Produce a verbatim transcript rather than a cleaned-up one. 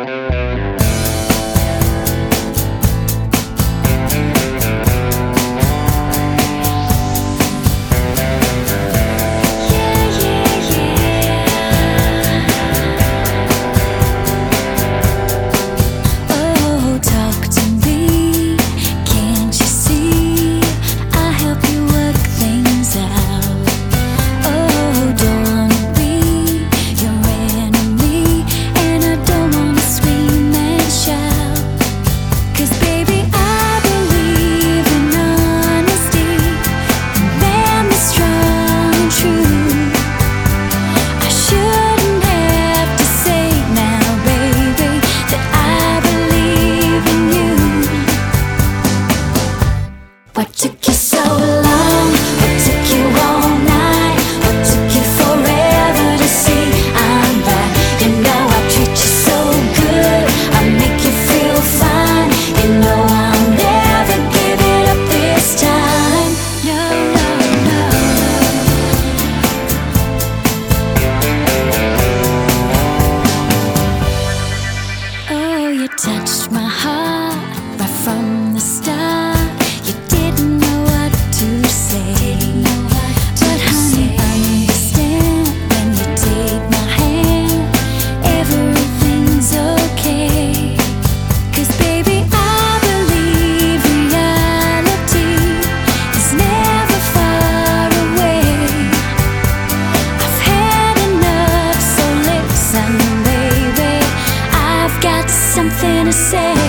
What took you so long? What took you all night? What took you forever to see I'm right? You know I treat you so good, I make you feel fine. You know I'll never give it up this time. No, no, no. Oh, you touched my heart right from the start. Something to say.